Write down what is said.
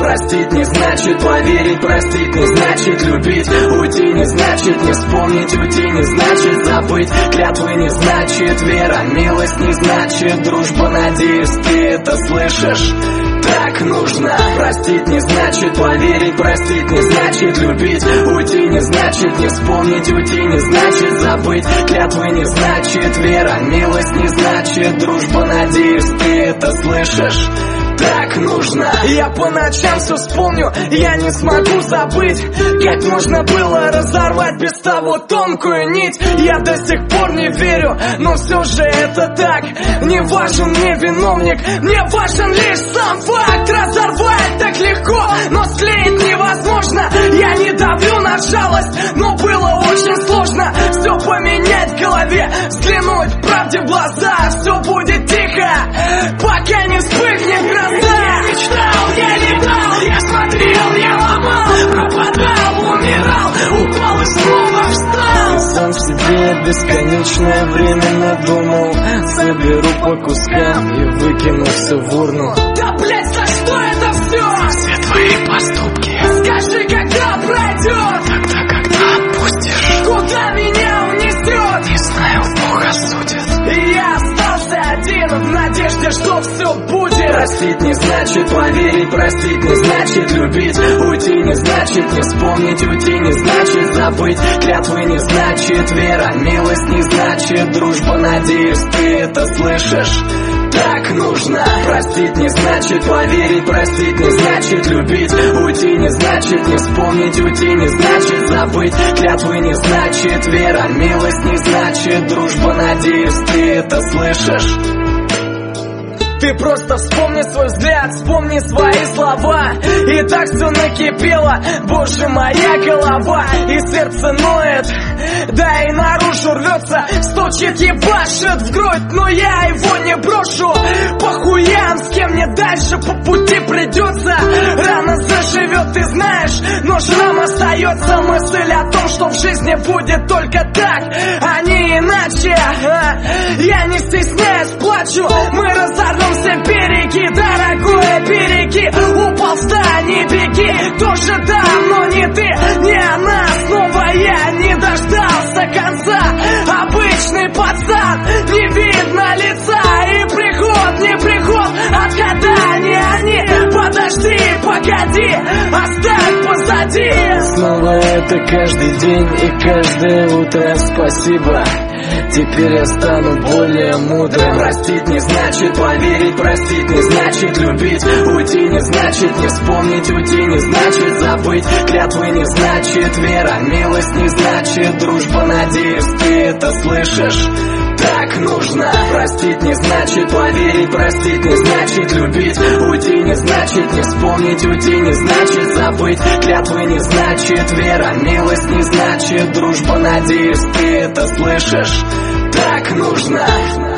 Простить не значит поверить, простить не значит любить. Уйти не значит не вспомнить, уйти не значит забыть. Клятвы не значит вера, милость не значит дружба. Надеюсь, ты это слышишь. Так нужно. Простить не значит поверить, простить не значит любить. Уйти не значит не вспомнить, уйти не значит забыть. Клятвы не значит вера, милость не значит дружба. Надеюсь, ты это слышишь. Так нужно. Я по ночам все вспомню, я не смогу забыть, как можно было разорвать без того тонкую нить. Я до сих пор не верю, но все же это так. Не важен мне виновник, мне важен лишь сам факт. Разорвать так легко, но склеить невозможно. Я не давлю на жалость, но было очень сложно все поменять в голове, взглянуть правде в глаза. Все будет тихо, пока не вспыхнет гроза. Я мечтал, я летал, я смотрел, я ломал, пропадал, умирал, упал и снова встал. Сам в себе бесконечное время надумал. Соберу по кускам и выкину все в урну. Да блять, за что это все? Все твои поступки. Скажи, когда пройдет? Тогда, когда отпустишь. Куда меня унесет? Не знаю, Бог осудит. И я остался один в надежде, что все будет. Простить не значит поверить, простить не значит любить. Уйти не значит не вспомнить, уйти не значит забыть. Клятвы не значит вера, милость не значит дружба. Надеюсь, ты это слышишь. Так нужно. Простить не значит поверить, простить не значит любить. Уйти не значит не вспомнить, уйти не значит забыть. Клятвы не значит вера, милость не значит дружба. Надеюсь, ты это слышишь. Ты просто вспомни свой взгляд, вспомни свои слова. И так все накипело, боже, моя голова. И сердце ноет, да и наружу рвется. Стучит, ебашит в грудь, но я его не брошу. Похуям, с кем мне дальше по пути придется. Рана заживет, ты знаешь, но шрам остается. Мысль о том, что в жизни будет только так, а не иначе. Я не стесняюсь, плачу, мы разорвем все береги, дорогое, береги. Упал, встань и беги. Тоже там, но не ты, не она. Снова я не дождался конца. Обычный пацан, не видно лица. И приход, не приход, отгада не они. Подожди, погоди, оставь позади. Снова это каждый день и каждое утро. Спасибо, теперь я стану более мудрым. Простить не значит поверить, простить не значит любить. Уйти не значит не вспомнить, уйти не значит забыть. Клятвы не значит вера, милость не значит дружба. Надеюсь, ты это слышишь. Так нужно. Простить не значит поверить, простить не значит любить. Уйти не значит не вспомнить, уйти не значит забыть. Клятвы не значит вера, милость не значит дружба. Надеюсь, ты это слышишь. Так нужно.